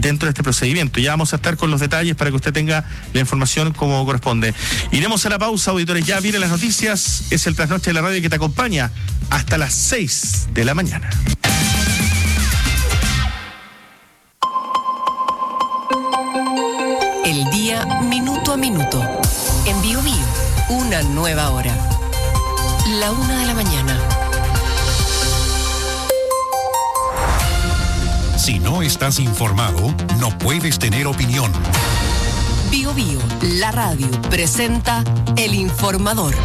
dentro de este procedimiento. Ya vamos a estar con los detalles para que usted tenga la información como corresponde. Iremos a la pausa, auditores. Ya vienen las noticias. Es el Trasnoche de la Radio que te acompaña hasta las 6 de la mañana. El día minuto a minuto. En Bio Bio, una nueva hora. La 1 de la mañana. Si no estás informado, no puedes tener opinión. Bio Bio, la radio, presenta El Informador.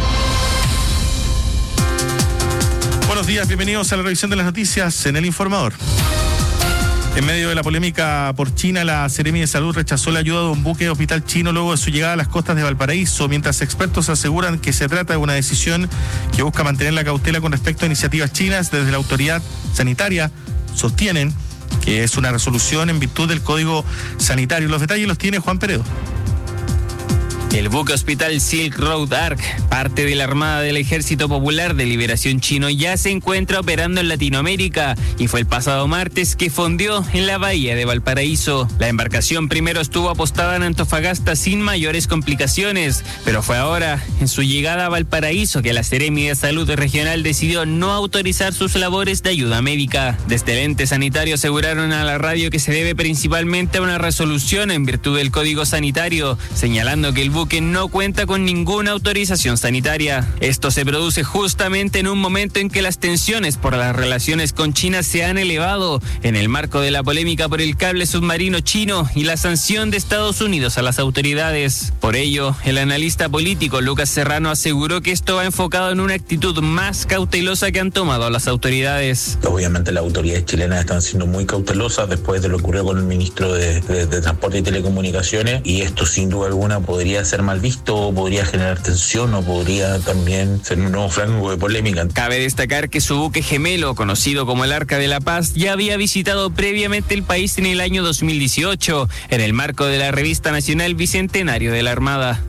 Buenos días, bienvenidos a la revisión de las noticias en El Informador. En medio de la polémica por China, la Seremi de Salud rechazó la ayuda de un buque de hospital chino luego de su llegada a las costas de Valparaíso, mientras expertos aseguran que se trata de una decisión que busca mantener la cautela con respecto a iniciativas chinas. Desde la autoridad sanitaria sostienen que es una resolución en virtud del Código Sanitario. Los detalles los tiene Juan Peredo. El buque hospital Silk Road Ark, parte de la Armada del Ejército Popular de Liberación Chino, ya se encuentra operando en Latinoamérica y fue el pasado martes que fondió en la bahía de Valparaíso. La embarcación primero estuvo apostada en Antofagasta sin mayores complicaciones, pero fue ahora, en su llegada a Valparaíso, que la Seremi de Salud Regional decidió no autorizar sus labores de ayuda médica. Desde el ente sanitario aseguraron a la radio que se debe principalmente a una resolución en virtud del Código Sanitario, señalando que el buque no cuenta con ninguna autorización sanitaria. Esto se produce justamente en un momento en que las tensiones por las relaciones con China se han elevado, en el marco de la polémica por el cable submarino chino y la sanción de Estados Unidos a las autoridades. Por ello, el analista político Lucas Serrano aseguró que esto va enfocado en una actitud más cautelosa que han tomado las autoridades. Obviamente las autoridades chilenas están siendo muy cautelosas después de lo que ocurrió con el ministro de Transporte y Telecomunicaciones, y esto sin duda alguna podría ser mal visto, podría generar tensión o podría también ser un nuevo flanco de polémica. Cabe destacar que su buque gemelo, conocido como el Arca de la Paz, ya había visitado previamente el país en el año 2018, en el marco de la Revista Nacional Bicentenario de la Armada.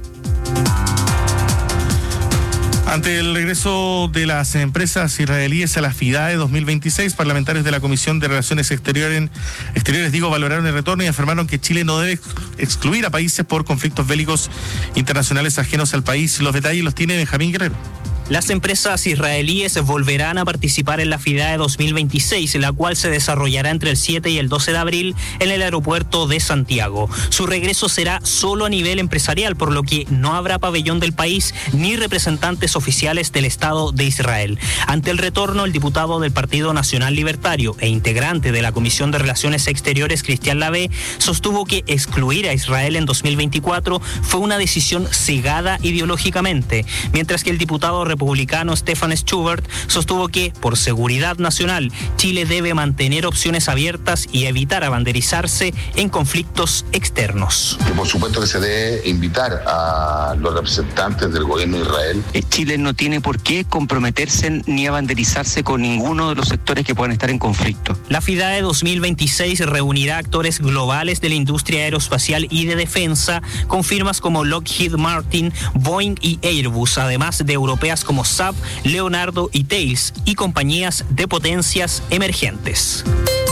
Ante el regreso de las empresas israelíes a la FIDAE 2026, parlamentarios de la Comisión de Relaciones Exteriores valoraron el retorno y afirmaron que Chile no debe excluir a países por conflictos bélicos internacionales ajenos al país. Los detalles los tiene Benjamín Guerrero. Las empresas israelíes volverán a participar en la FIDAE 2026, la cual se desarrollará entre el 7 y el 12 de abril en el aeropuerto de Santiago. Su regreso será solo a nivel empresarial, por lo que no habrá pabellón del país ni representantes oficiales del Estado de Israel. Ante el retorno, el diputado del Partido Nacional Libertario e integrante de la Comisión de Relaciones Exteriores, Cristian Lavé, sostuvo que excluir a Israel en 2024 fue una decisión cegada ideológicamente, mientras que el diputado republicano Stefan Schubert sostuvo que, por seguridad nacional, Chile debe mantener opciones abiertas y evitar abanderizarse en conflictos externos. Que por supuesto que se debe invitar a los representantes del gobierno de Israel. Chile no tiene por qué comprometerse ni abanderizarse con ninguno de los sectores que puedan estar en conflicto. La FIDAE 2026 reunirá actores globales de la industria aeroespacial y de defensa, con firmas como Lockheed Martin, Boeing y Airbus, además de europeas como Saab, Leonardo y Thales, y compañías de potencias emergentes.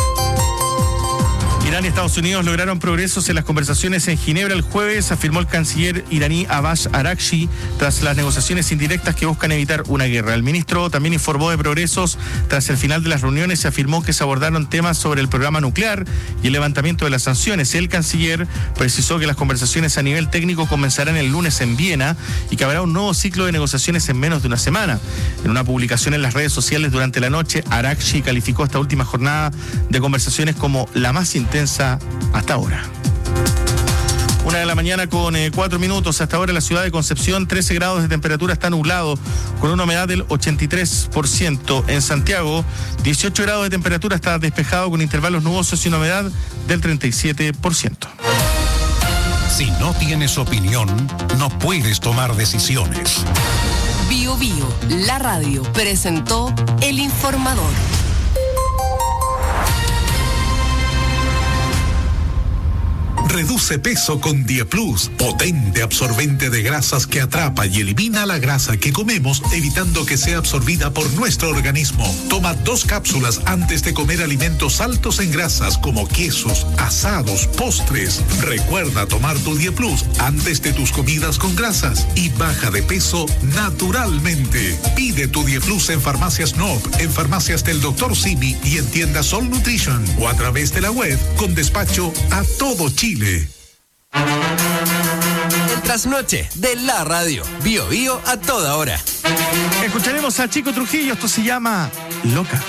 Irán y Estados Unidos lograron progresos en las conversaciones en Ginebra el jueves, afirmó el canciller iraní Abbas Araghchi, tras las negociaciones indirectas que buscan evitar una guerra. El ministro también informó de progresos tras el final de las reuniones y afirmó que se abordaron temas sobre el programa nuclear y el levantamiento de las sanciones. El canciller precisó que las conversaciones a nivel técnico comenzarán el lunes en Viena y que habrá un nuevo ciclo de negociaciones en menos de una semana. En una publicación en las redes sociales durante la noche, Araghchi calificó esta última jornada de conversaciones como la más intensa hasta ahora. 1 de la mañana con 4 minutos. Hasta ahora en la ciudad de Concepción, 13 grados de temperatura, está nublado, con una humedad del 83%. En Santiago, 18 grados de temperatura, está despejado con intervalos nubosos y una humedad del 37%. Si no tienes opinión, no puedes tomar decisiones. Bio Bio, la radio, presentó El Informador. Reduce peso con Dieplus, potente absorbente de grasas que atrapa y elimina la grasa que comemos, evitando que sea absorbida por nuestro organismo. Toma 2 cápsulas antes de comer alimentos altos en grasas como quesos, asados, postres. Recuerda tomar tu Dieplus antes de tus comidas con grasas y baja de peso naturalmente. Pide tu Dieplus en Farmacias Nob, en farmacias del Dr. Simi y en tiendas Sol Nutrition o a través de la web con despacho a todo Chile. El trasnoche de la radio. Bio Bio a toda hora. Escucharemos a Chico Trujillo, esto se llama Loca.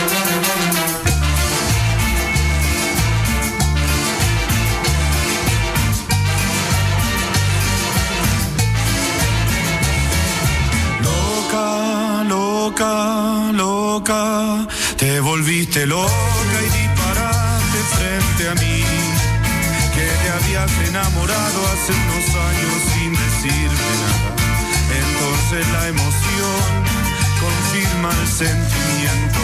Loca, loca, te volviste loca y disparaste frente a mí, que te habías enamorado hace unos años sin decirme nada. Entonces la emoción confirma el sentimiento.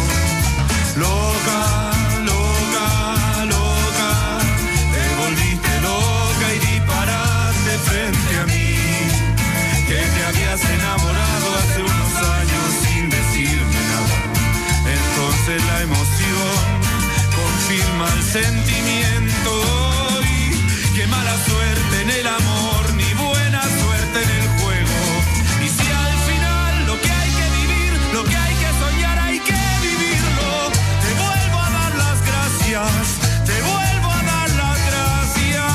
Loca, loca, loca, te volviste loca y disparaste frente a mí, que te habías enamorado hace unos años sin decirme nada. Entonces la emoción confirma el sentimiento. Y qué mala suerte en el amor, ni buena suerte en el juego. Y si al final lo que hay que vivir, lo que hay que soñar, hay que vivirlo. Te vuelvo a dar las gracias, te vuelvo a dar las gracias.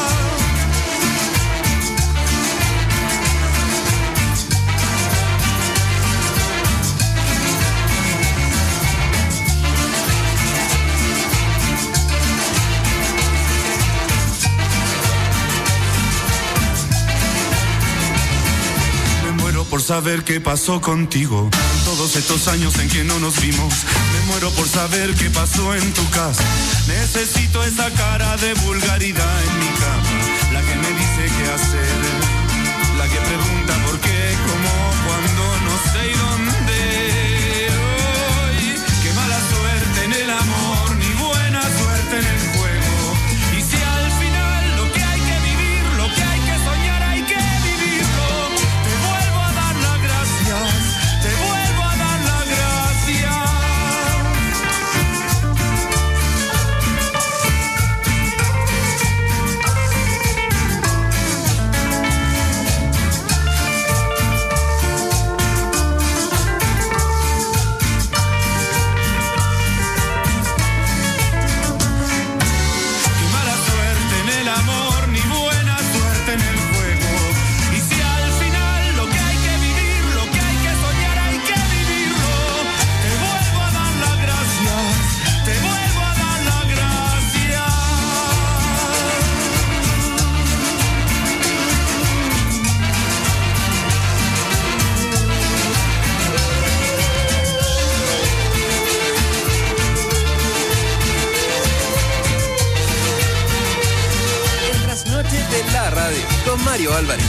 Por saber qué pasó contigo todos estos años en que no nos vimos. Me muero por saber qué pasó en tu casa. Necesito esa cara de vulgaridad en mi cama, la que me dice qué hacer, la que pregunta por qué, cómo, cuándo, no sé y dónde. Hoy, qué mala suerte en el amor, ni buena suerte en el juego. Y si al final lo que hay que vivir, lo que hay que soñar, hay que vivirlo. Te vuelvo a dar las gracias, te vuelvo a dar las gracias. Qué mala suerte en el amor, ni buena suerte en el juego. Y si al final lo que hay que vivir, lo que hay que soñar, hay que vivirlo. Te vuelvo a dar las gracias, te vuelvo a dar las gracias. El trasnoche de la radio con Mario Álvarez.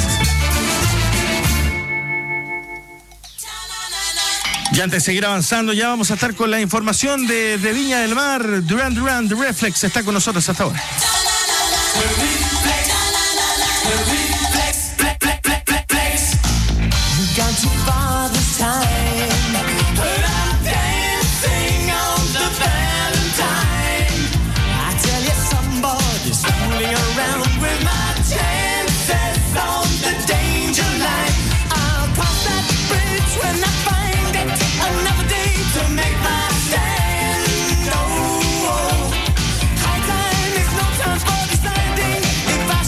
Y antes de seguir avanzando, ya vamos a estar con la información de Viña del Mar. Duran Duran, The Reflex, está con nosotros hasta ahora. If I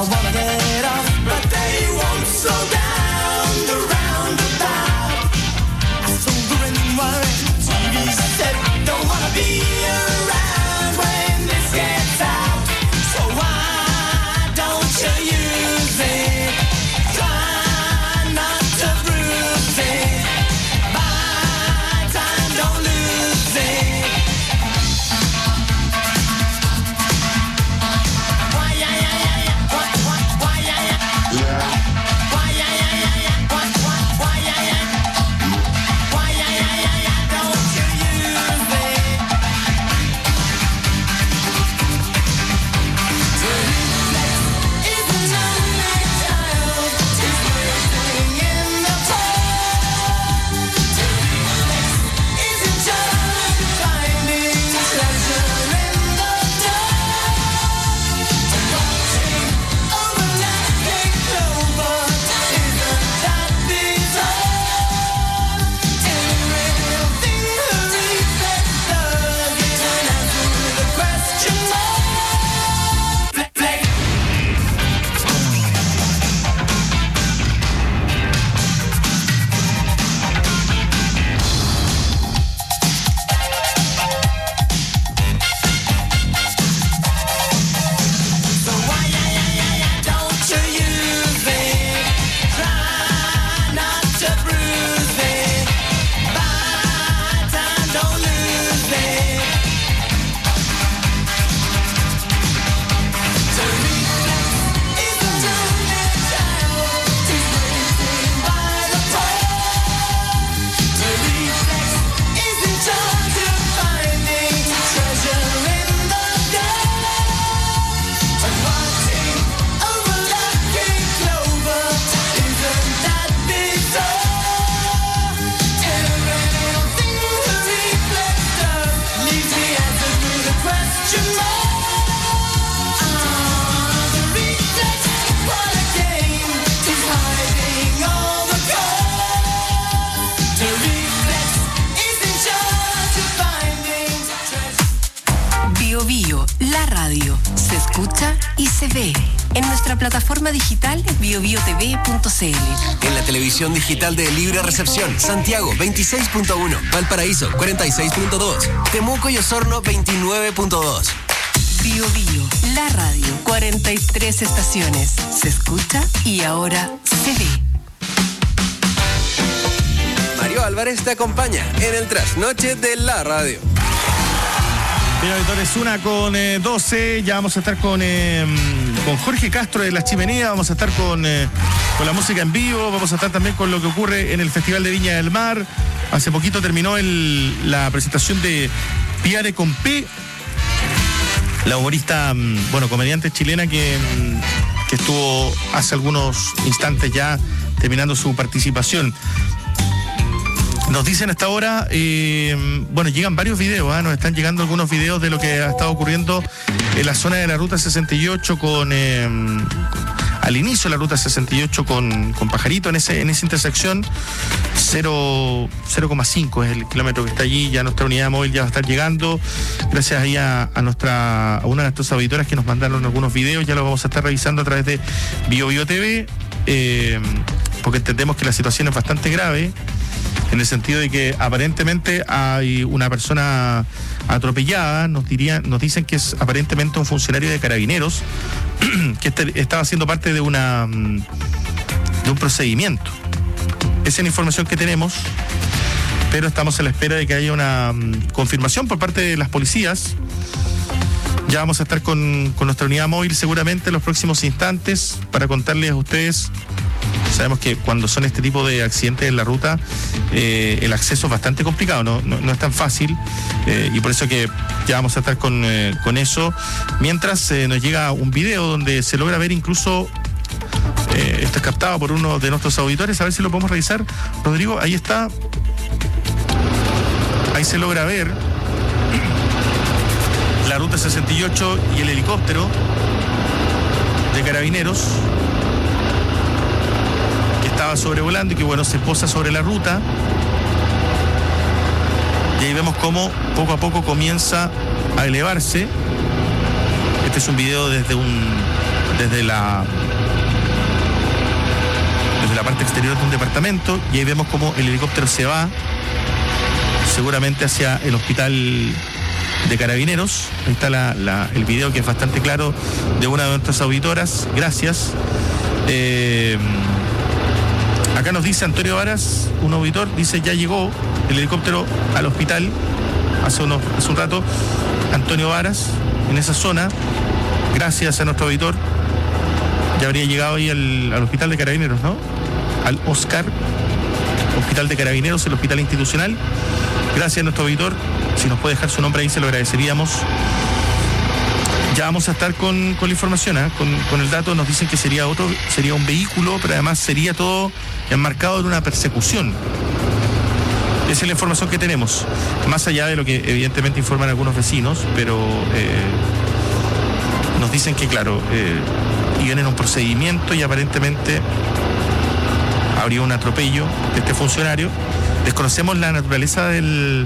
wanna get off, but they won't slow down the roundabout. I sober and worry, TV said, don't wanna be around when this gets out. So why don't you use it? Try not to bruise it. Buy time, don't lose it. Why, yeah, yeah, yeah, yeah. Why, yeah, yeah. Why, yeah, yeah, yeah, yeah. Why, yeah, yeah. Why, yeah, yeah, yeah, yeah. Don't you use it. To reflex is an only child. He's waiting in the fall. To reflex is a child finding treasure in the dark. To watching overlapping clover isn't that bizarre? Every little thing the reflex does is an answer to the question mark. Flex. So why, yeah, yeah, yeah, yeah, don't you use it? Try not to bruise it. Buy time, don't lose it. To reflex is a only child. He's waiting by the pole. To reflex is in charge of finding treasure in the dark. And watching overlapping clover isn't that bizarre? Every little thing the reflex does leaves the answer to the question mark. The reflex, what a game! He's hiding all the cards. The reflex is in charge of finding treasure. Bio Bio, la radio. Se escucha y se ve. En nuestra plataforma digital biobiotv.cl. En la televisión digital de Libre Recepción, Santiago 26.1, Valparaíso 46.2, Temuco y Osorno 29.2. Bio Bio, la radio. 43 estaciones. Se escucha y ahora se ve. Mario Álvarez te acompaña en el trasnoche de la radio. Bien, auditores, 1:12. Ya vamos a estar con Jorge Castro de La Chimenea. Vamos a estar con la música en vivo. Vamos a estar también con lo que ocurre en el Festival de Viña del Mar. Hace poquito terminó la presentación de Piare con P, la humorista, comediante chilena que estuvo hace algunos instantes ya terminando su participación. Nos dicen hasta ahora, llegan varios videos, nos están llegando algunos videos de lo que ha estado ocurriendo en la zona de la Ruta 68 al inicio de la Ruta 68 con Pajarito, en esa intersección. 0,5 es el kilómetro que está allí. Ya nuestra unidad móvil ya va a estar llegando. Gracias ahí a una de nuestras auditoras que nos mandaron algunos videos. Ya los vamos a estar revisando a través de Bio Bio TV, porque entendemos que la situación es bastante grave, en el sentido de que aparentemente hay una persona atropellada. Nos dicen que es aparentemente un funcionario de Carabineros que estaba siendo parte de un procedimiento. Esa es la información que tenemos, pero estamos a la espera de que haya una confirmación por parte de las policías. Ya vamos a estar con nuestra unidad móvil seguramente en los próximos instantes para contarles a ustedes. Sabemos que cuando son este tipo de accidentes en la ruta, el acceso es bastante complicado, no es tan fácil, y por eso que ya vamos a estar con eso. Mientras nos llega un video donde se logra ver incluso, esto es captado por uno de nuestros auditores, a ver si lo podemos revisar. Rodrigo, ahí está. Ahí se logra ver la Ruta 68 y el helicóptero de Carabineros que estaba sobrevolando y que se posa sobre la ruta. Y ahí vemos cómo poco a poco comienza a elevarse. Este es un video desde un desde la parte exterior de un departamento, y ahí vemos cómo el helicóptero se va seguramente hacia el hospital de Carabineros. Ahí está el video, que es bastante claro, de una de nuestras auditoras. Gracias. Acá nos dice Antonio Varas, un auditor, dice: ya llegó el helicóptero al hospital hace un rato. Antonio Varas, en esa zona, gracias a nuestro auditor, ya habría llegado ahí al hospital de Carabineros, ¿no? Al Oscar, hospital de Carabineros, el hospital institucional. Gracias a nuestro auditor. Si nos puede dejar su nombre ahí, se lo agradeceríamos. Ya vamos a estar con la información, con el dato. Nos dicen que sería un vehículo, pero además sería todo enmarcado en una persecución. Esa es la información que tenemos, más allá de lo que evidentemente informan algunos vecinos, pero nos dicen que, claro, iban en un procedimiento y aparentemente habría un atropello de este funcionario. Desconocemos la naturaleza de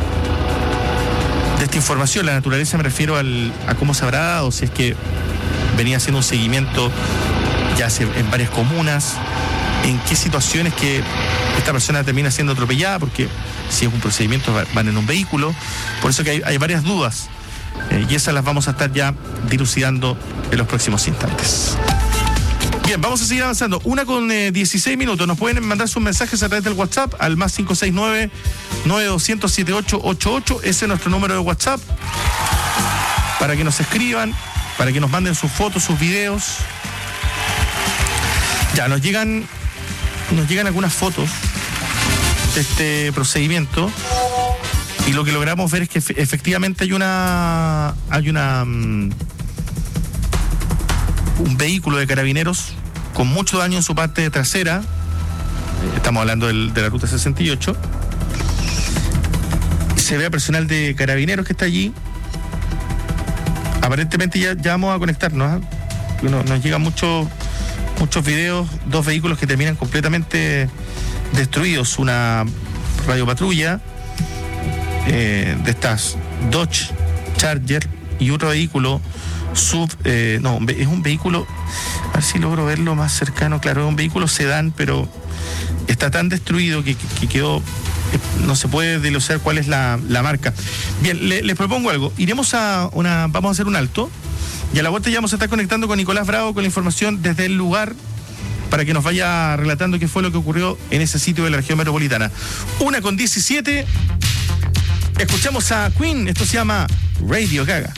esta información. La naturaleza me refiero a cómo se habrá dado, si es que venía haciendo un seguimiento ya en varias comunas, en qué situaciones que esta persona termina siendo atropellada, porque si es un procedimiento van en un vehículo. Por eso que hay varias dudas, y esas las vamos a estar ya dilucidando en los próximos instantes. Bien, vamos a seguir avanzando. 1:16. Nos pueden mandar sus mensajes a través del WhatsApp al más 569-9200-7888. Ese es nuestro número de WhatsApp, para que nos escriban, para que nos manden sus fotos, sus videos. Ya, nos llegan algunas fotos de este procedimiento, y lo que logramos ver es que efectivamente hay un vehículo de Carabineros con mucho daño en su parte trasera. Estamos hablando de la ruta 68. Se ve a personal de Carabineros que está allí. Aparentemente ya vamos a conectarnos, Nos llegan muchos videos. 2 vehículos que terminan completamente destruidos. Una radiopatrulla de estas Dodge Charger, y otro vehículo es un vehículo, a ver si logro verlo más cercano. Claro, es un vehículo sedán, pero está tan destruido que quedó, no se puede dilucidar cuál es la marca. Bien, les propongo algo. Vamos a hacer un alto, y a la vuelta ya vamos a estar conectando con Nicolás Bravo con la información desde el lugar, para que nos vaya relatando qué fue lo que ocurrió en ese sitio de la región metropolitana. 1:17. Escuchamos a Queen. Esto se llama Radio Gaga.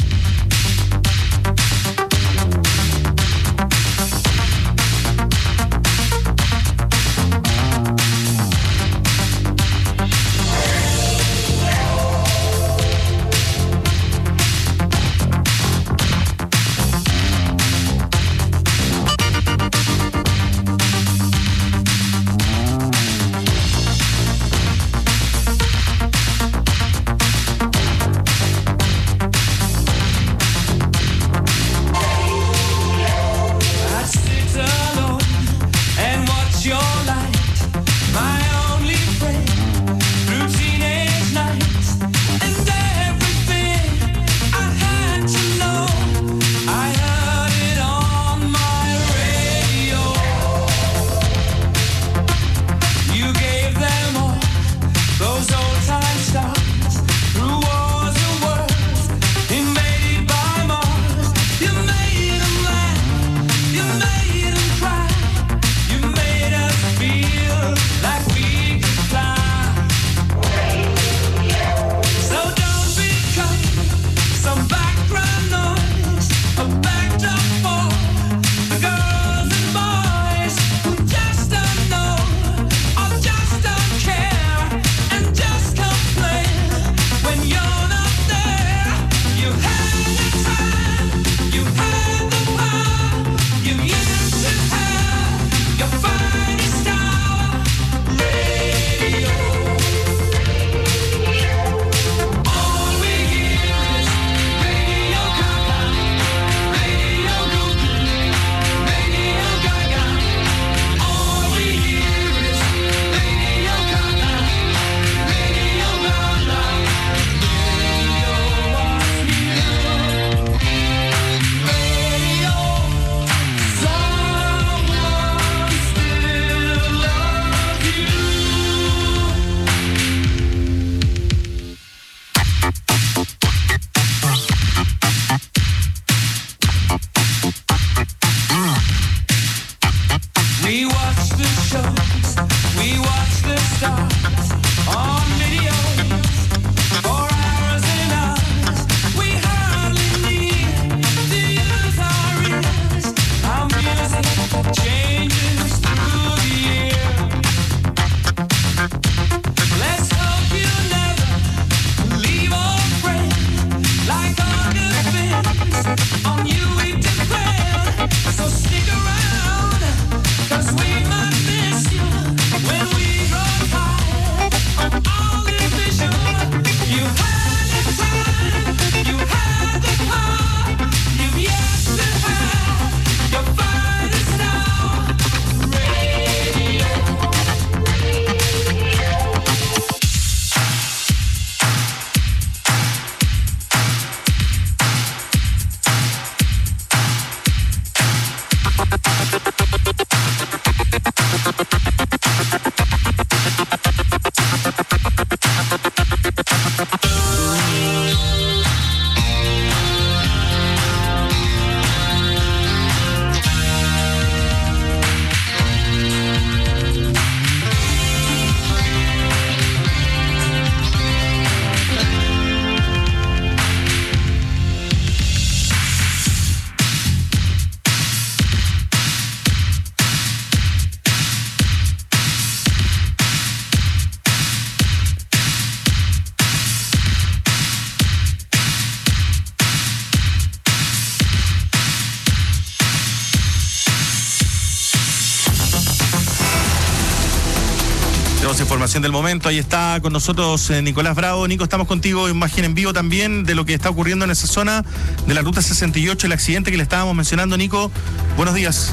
Tenemos información del momento. Ahí está con nosotros Nicolás Bravo. Nico, estamos contigo, imagen en vivo también de lo que está ocurriendo en esa zona de la ruta 68, el accidente que le estábamos mencionando. Nico, buenos días.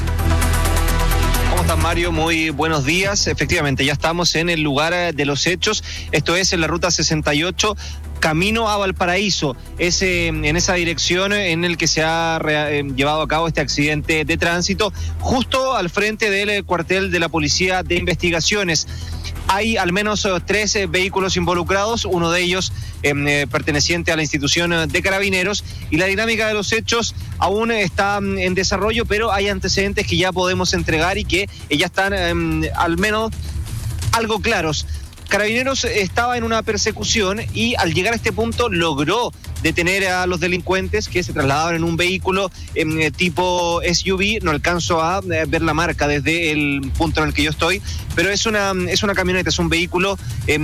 ¿Cómo estás, Mario? Muy buenos días. Efectivamente, ya estamos en el lugar de los hechos. Esto es en la ruta 68. Camino a Valparaíso, es en esa dirección en el que se ha llevado a cabo este accidente de tránsito, justo al frente del cuartel de la Policía de Investigaciones. Hay al menos 3 vehículos involucrados, uno de ellos perteneciente a la institución de Carabineros, y la dinámica de los hechos aún está en desarrollo, pero hay antecedentes que ya podemos entregar y que ya están al menos algo claros. Carabineros estaba en una persecución y al llegar a este punto logró detener a los delincuentes que se trasladaban en un vehículo tipo SUV. No alcanzo a ver la marca desde el punto en el que yo estoy, pero es una camioneta, es un vehículo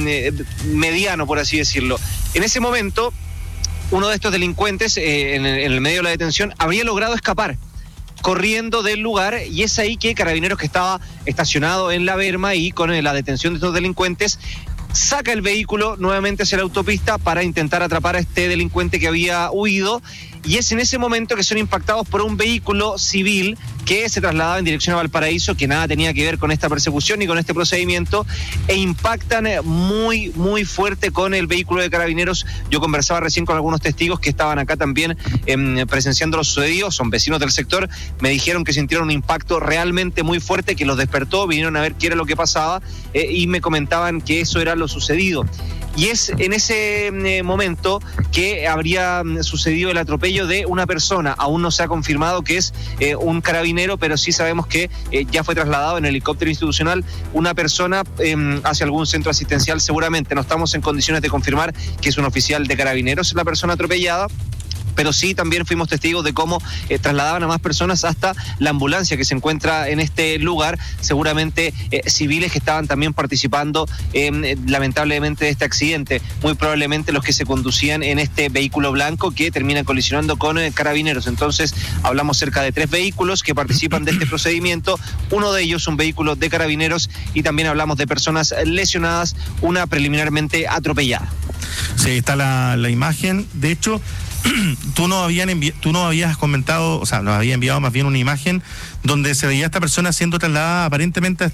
mediano, por así decirlo. En ese momento, uno de estos delincuentes en el medio de la detención habría logrado escapar corriendo del lugar, y es ahí que Carabineros, que estaba estacionado en la berma y con la detención de estos delincuentes, saca el vehículo nuevamente hacia la autopista para intentar atrapar a este delincuente que había huido, y es en ese momento que son impactados por un vehículo civil que se trasladaba en dirección a Valparaíso, que nada tenía que ver con esta persecución ni con este procedimiento, e impactan muy, muy fuerte con el vehículo de Carabineros. Yo conversaba recién con algunos testigos que estaban acá también presenciando lo sucedido, son vecinos del sector, me dijeron que sintieron un impacto realmente muy fuerte que los despertó, vinieron a ver qué era lo que pasaba y me comentaban que eso era lo sucedido. Y es en ese momento que habría sucedido el atropello de una persona. Aún no se ha confirmado que es un carabinero, pero sí sabemos que ya fue trasladado en helicóptero institucional una persona hacia algún centro asistencial seguramente. No estamos en condiciones de confirmar que es un oficial de Carabineros la persona atropellada, pero sí también fuimos testigos de cómo trasladaban a más personas hasta la ambulancia que se encuentra en este lugar, seguramente civiles que estaban también participando lamentablemente de este accidente, muy probablemente los que se conducían en este vehículo blanco que termina colisionando con Carabineros. Entonces hablamos cerca de 3 vehículos que participan de este procedimiento, uno de ellos un vehículo de Carabineros, y también hablamos de personas lesionadas, una preliminarmente atropellada. Sí, está la imagen. De hecho, tú no habías comentado, o sea, nos había enviado más bien una imagen donde se veía a esta persona siendo trasladada aparentemente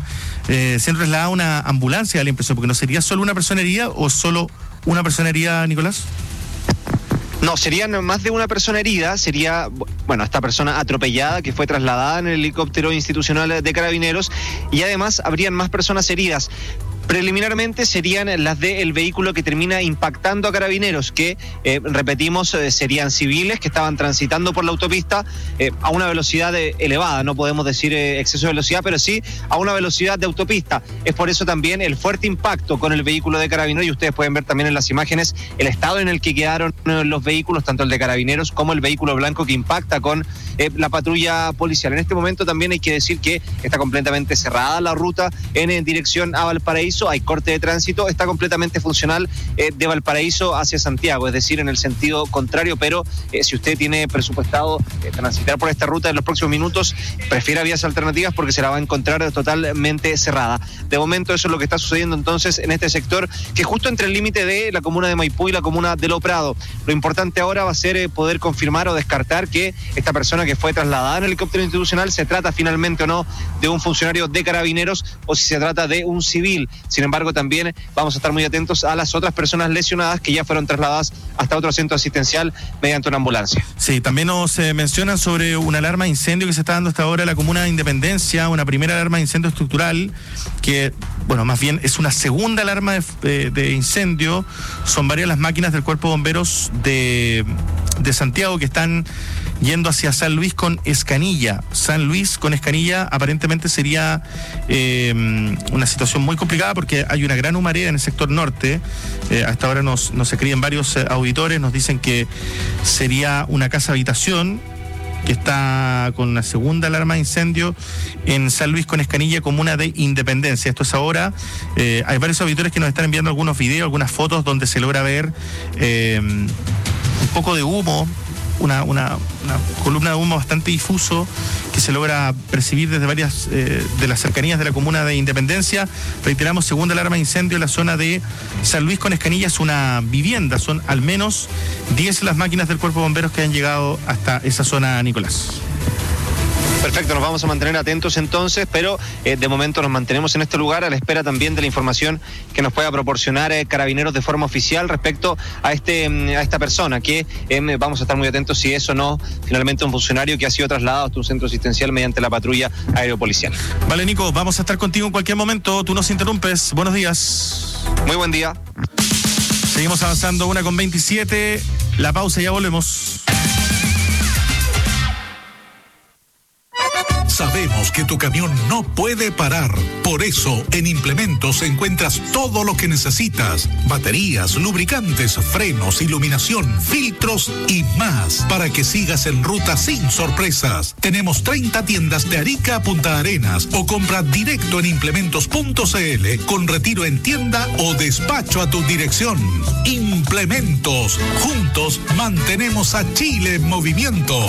siendo trasladada a una ambulancia, a la impresión, porque no sería solo una persona herida o solo una persona herida, Nicolás. No, serían más de una persona herida, sería, bueno, esta persona atropellada que fue trasladada en el helicóptero institucional de Carabineros, y además habrían más personas heridas. Preliminarmente serían las del vehículo que termina impactando a Carabineros, que, repetimos, serían civiles que estaban transitando por la autopista a una velocidad elevada, no podemos decir exceso de velocidad, pero sí a una velocidad de autopista. Es por eso también el fuerte impacto con el vehículo de Carabineros, y ustedes pueden ver también en las imágenes el estado en el que quedaron los vehículos, tanto el de Carabineros como el vehículo blanco que impacta con la patrulla policial. En este momento también hay que decir que está completamente cerrada la ruta en dirección a Valparaíso. Hay corte de tránsito, está completamente funcional de Valparaíso hacia Santiago, es decir, en el sentido contrario, pero si usted tiene presupuestado transitar por esta ruta en los próximos minutos, prefiera vías alternativas porque se la va a encontrar totalmente cerrada. De momento eso es lo que está sucediendo entonces en este sector, que justo entre el límite de la comuna de Maipú y la comuna de Lo Prado. Lo importante ahora va a ser poder confirmar o descartar que esta persona que fue trasladada en el helicóptero institucional se trata finalmente o no de un funcionario de Carabineros o si se trata de un civil. Sin embargo, también vamos a estar muy atentos a las otras personas lesionadas que ya fueron trasladadas hasta otro centro asistencial mediante una ambulancia. Sí, también nos mencionan sobre una alarma de incendio que se está dando hasta ahora en la comuna de Independencia, una primera alarma de incendio estructural, que, bueno, más bien es una segunda alarma de incendio. Son varias las máquinas del Cuerpo de Bomberos de Santiago que están yendo hacia San Luis con Escanilla. San Luis con Escanilla aparentemente sería una situación muy complicada porque hay una gran humareda en el sector norte. Hasta ahora nos escriben varios auditores, nos dicen que sería una casa habitación que está con una segunda alarma de incendio en San Luis con Escanilla, comuna de Independencia. Esto es ahora. Hay varios auditores que nos están enviando algunos videos, algunas fotos donde se logra ver un poco de humo, una columna de humo bastante difuso que que se logra percibir desde varias de las cercanías de la comuna de Independencia. Reiteramos, segunda alarma de incendio en la zona de San Luis con Escanillas, una vivienda. Son al menos 10 las máquinas del Cuerpo de Bomberos que han llegado hasta esa zona, Nicolás. Perfecto, nos vamos a mantener atentos entonces, pero de momento nos mantenemos en este lugar a la espera también de la información que nos pueda proporcionar Carabineros de forma oficial respecto a esta persona, que vamos a estar muy atentos si es o no finalmente un funcionario que ha sido trasladado hasta un centro asistencial mediante la patrulla aeropolicial. Vale, Nico, vamos a estar contigo en cualquier momento, tú nos interrumpes. Buenos días. Muy buen día. Seguimos avanzando, 1:27, la pausa y ya volvemos. Sabemos que tu camión no puede parar. Por eso, en Implementos encuentras todo lo que necesitas. Baterías, lubricantes, frenos, iluminación, filtros y más. Para que sigas en ruta sin sorpresas. Tenemos 30 tiendas de Arica a Punta Arenas o compra directo en implementos.cl con retiro en tienda o despacho a tu dirección. Implementos. Juntos mantenemos a Chile en movimiento.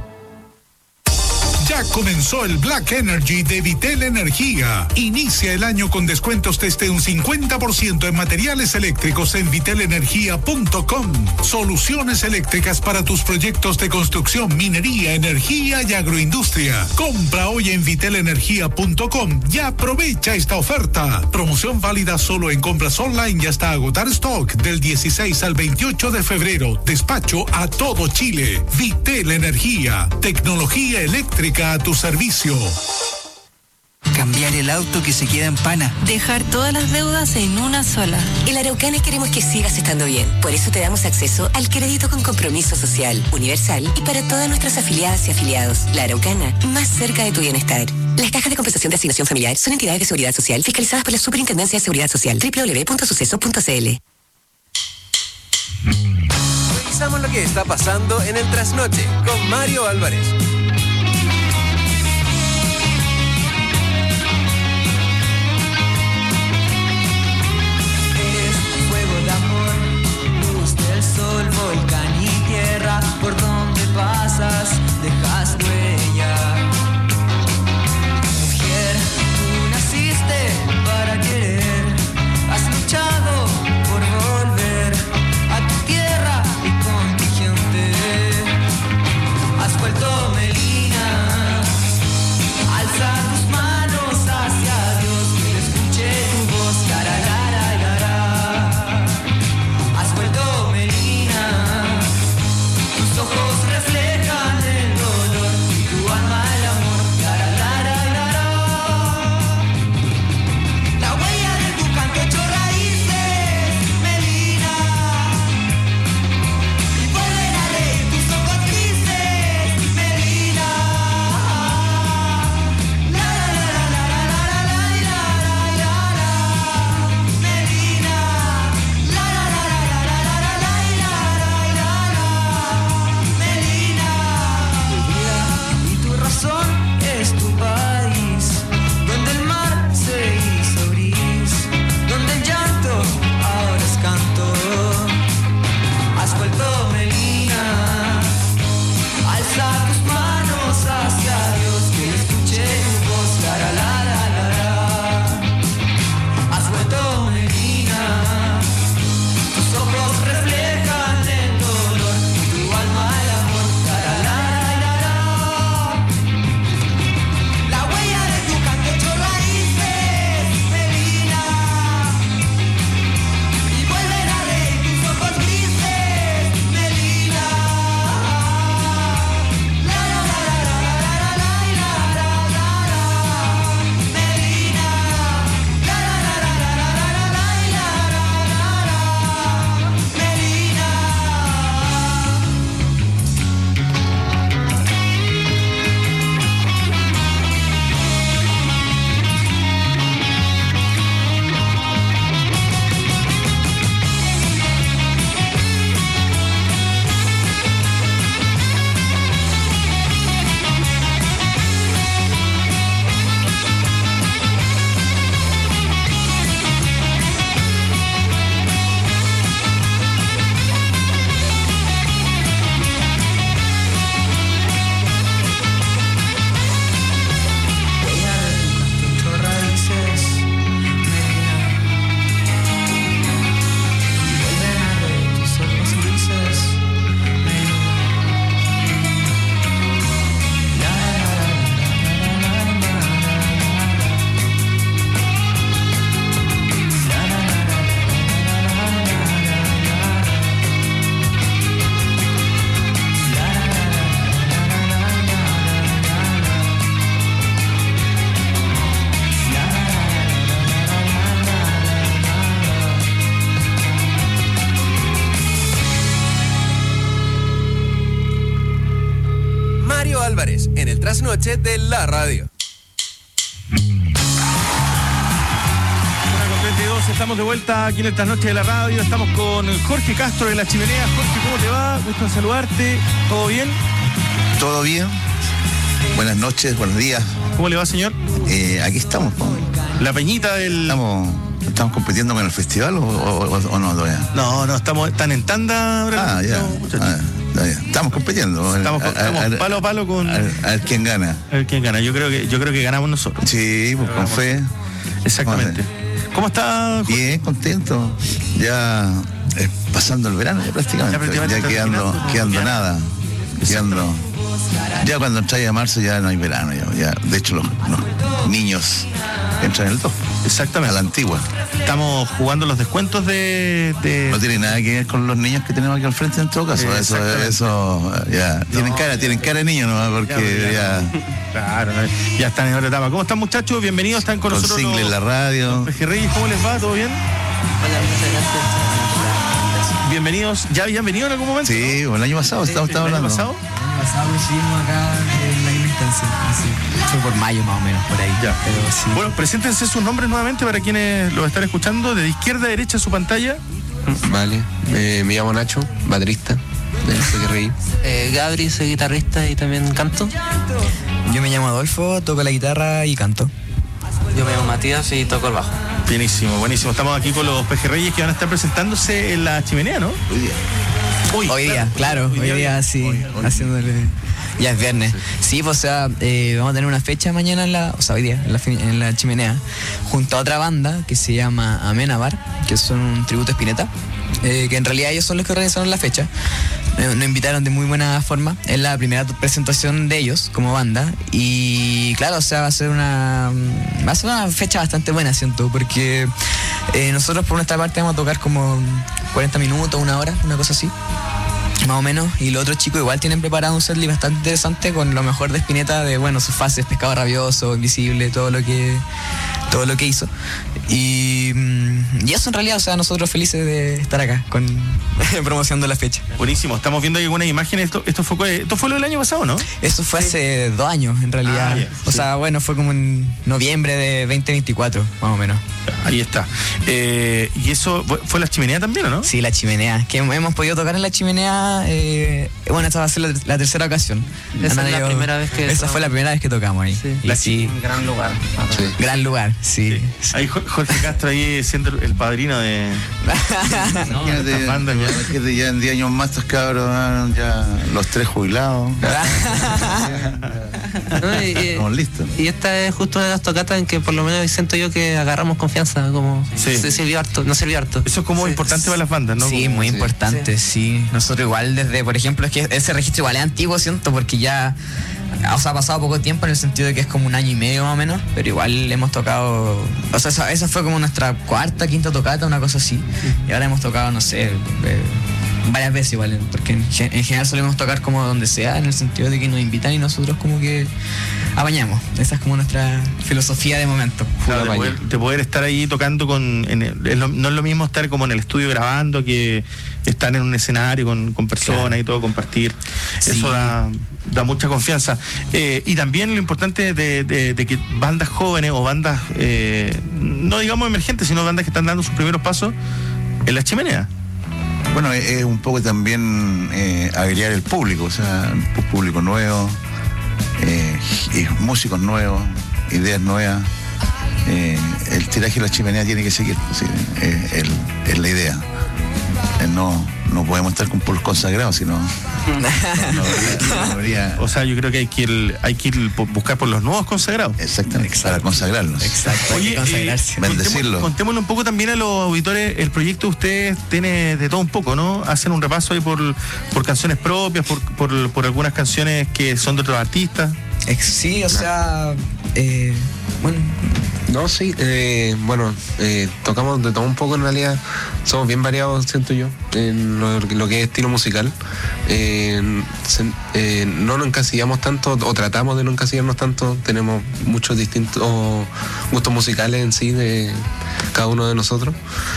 Ya comenzó el Black Energy de Vitel Energía. Inicia el año con descuentos desde un 50% en materiales eléctricos en vitelenergia.com. Soluciones eléctricas para tus proyectos de construcción, minería, energía y agroindustria. Compra hoy en vitelenergia.com y aprovecha esta oferta. Promoción válida solo en compras online y hasta agotar stock del 16 al 28 de febrero. Despacho a todo Chile. Vitel Energía. Tecnología eléctrica a tu servicio. Cambiar el auto que se queda en pana. Dejar todas las deudas en una sola. En la Araucana queremos que sigas estando bien. Por eso te damos acceso al crédito con compromiso social, universal y para todas nuestras afiliadas y afiliados. La Araucana, más cerca de tu bienestar. Las cajas de compensación de asignación familiar son entidades de seguridad social fiscalizadas por la Superintendencia de Seguridad Social. www.suceso.cl. Revisamos lo que está pasando en el trasnoche con Mario Álvarez. Sol, volcán y tierra, por donde pasas, dejas huella. Mujer, tú naciste para querer, has luchado por volver a tu tierra y con tu gente. Has vuelto trasnoche de la radio. 1:32, estamos de vuelta aquí en el trasnoche de la radio. Estamos con Jorge Castro de La Chimenea. Jorge, ¿cómo te va? Gusto en saludarte. ¿Todo bien? Todo bien. Buenas noches, buenos días. ¿Cómo le va, señor? Aquí estamos. La peñita del... ¿Estamos compitiendo con el festival o no todavía? No, están en tanda ahora. Ah, ya. Estamos compitiendo. Estamos palo a palo con... A ver quién gana. A ver quién gana. Yo creo que ganamos nosotros. Sí, pues con fe. Exactamente. ¿Cómo está, Jorge? Bien, contento. Ya pasando el verano ya prácticamente. Ya quedando nada. Ya cuando entráis a marzo ya no hay verano. Ya. De hecho, los niños entran en el 2. Exactamente. A la antigua. Estamos jugando los descuentos de... No tiene nada que ver con los niños que tenemos aquí al frente en todo caso. Eso ya. No, tienen cara de niños, ¿no? Porque ya... Claro, ya están en otra etapa. ¿Cómo están, muchachos? Bienvenidos, están con nosotros. Single en la radio. Pejerreyes, ¿cómo les va? ¿Todo bien? Hola, muchas gracias. Bienvenidos. ¿Ya habían venido en algún momento? Sí, el año pasado estamos hablando. El año pasado coincidimos acá en la misma instancia. Así. Fue por mayo más o menos, por ahí. Ya. Pero sí. Bueno, preséntense sus nombres nuevamente para quienes los están escuchando. De izquierda a derecha su pantalla. Vale. Me llamo Nacho, baterista del Pejerrey. Gabri, soy guitarrista y también canto. Yo me llamo Adolfo, toco la guitarra y canto. Yo me llamo Matías y toco el bajo. Buenísimo, buenísimo. Estamos aquí con los Pejerreyes que van a estar presentándose en La Chimenea, ¿no? Hoy día, sí, haciéndole... Ya es viernes. Sí, pues, o sea, vamos a tener una fecha mañana hoy día, en la Chimenea, junto a otra banda que se llama Amenabar, que son un tributo a Spinetta, que en realidad ellos son los que organizaron la fecha. Nos invitaron de muy buena forma. Es la primera presentación de ellos como banda. Y claro, o sea, va a ser una fecha bastante buena, siento, porque nosotros por nuestra parte vamos a tocar como 40 minutos, una hora, una cosa así, más o menos, y los otros chicos igual tienen preparado un setlist bastante interesante con lo mejor de Spinetta, de sus fases, Pescado Rabioso, Invisible, todo lo que hizo. Y eso en realidad, o sea, nosotros felices de estar acá promocionando la fecha. Buenísimo, estamos viendo algunas imágenes. Esto fue lo del año pasado, ¿no? Eso fue hace 2 años en realidad. O sea, bueno, fue como en noviembre de 2024, más o menos. Ahí está. ¿Y eso fue La Chimenea también, o no? Sí, La Chimenea, que hemos podido tocar en La Chimenea. Bueno, esta va a ser la tercera ocasión. Esa fue la primera vez que tocamos ahí. Sí. Un gran lugar. Sí. Gran lugar, sí. Ahí Jorge Castro ahí siendo el padrino de estas bandas. Ya en 10 años más estos cabros, ya los 3 jubilados. Estamos listos. Y esta es justo una de las tocatas en que por lo menos siento yo que agarramos confianza, como se sirvió harto. Eso es como importante para las bandas, ¿no? Sí, muy importante, sí. Nosotros igual desde, por ejemplo, es que ese registro igual es antiguo, siento, porque ya... O sea, ha pasado poco tiempo en el sentido de que es como 1 año y medio más o menos, pero igual hemos tocado... O sea, esa fue como nuestra 4ª, 5ª tocata, una cosa así. Y ahora hemos tocado, no sé, varias veces igual, porque en general solemos tocar como donde sea, en el sentido de que nos invitan y nosotros como que apañamos. Esa es como nuestra filosofía de momento. Claro, de poder estar ahí tocando no es lo mismo estar como en el estudio grabando que estar en un escenario con personas, claro, y todo, compartir. Sí. Eso da mucha confianza. Y también lo importante de que bandas jóvenes o bandas, no digamos emergentes, sino bandas que están dando sus primeros pasos en La Chimenea. Bueno, es un poco también agregar el público, o sea, un público nuevo, y músicos nuevos, ideas nuevas. El tiraje de La Chimenea tiene que seguir, ¿sí? Es la idea. No podemos estar con puros consagrados, sino no habría... O sea, yo creo que hay que ir buscar por los nuevos consagrados. Exactamente, para consagrarlos. Exacto. Oye, bendecirlo. Contémosle un poco también a los auditores, el proyecto de ustedes tiene de todo un poco, ¿no? Hacen un repaso ahí por canciones propias, por algunas canciones que son de otros artistas. Sí, o sea, bueno, No, sí, bueno, tocamos de todo un poco en realidad, somos bien variados, siento yo, en lo que es estilo musical. No nos encasillamos tanto, o tratamos de no encasillarnos tanto, tenemos muchos distintos gustos musicales en sí de cada uno de nosotros.